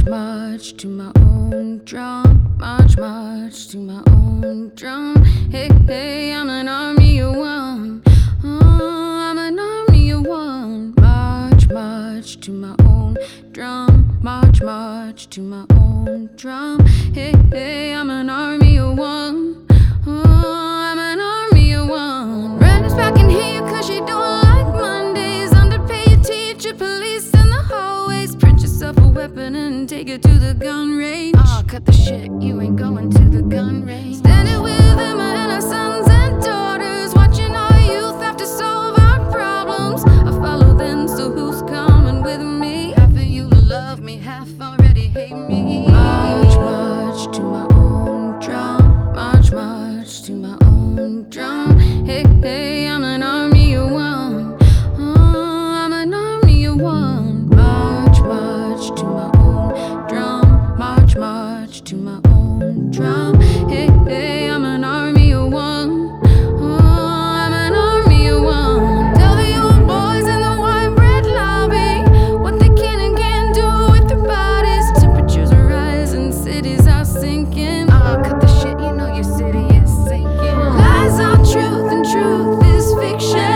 march to my own drum. March to my own drum. Hey, hey, I'm an army of one. I'm an army of one. March to my own drum. March to my own drum. Hey, hey, I'm an army of one. I'm an army of one. Random's back in here cause she don't like Mondays. Underpaid teacher, police in the hallways. Print yourself a weapon and take it to the gun range. Cut the shit, you ain't going to the gun range. Standing with them and our sons and daughters, watching our youth have to solve our problems. I follow them, so who's coming with me? Half of you love me, half already hate me. March to my own drum. March to my own drum. Hey, hey, I'm an army of one. I'm an army of one. March to my own drum. March to my own drum. Hey, hey, I'm an army of one. I'm an army of one. Tell the old boys in the white bread lobby what they can and can't do with their bodies. Temperatures are rising, cities are sinking. Cut the shit, you know your city is sinking. Lies are truth and truth is fiction.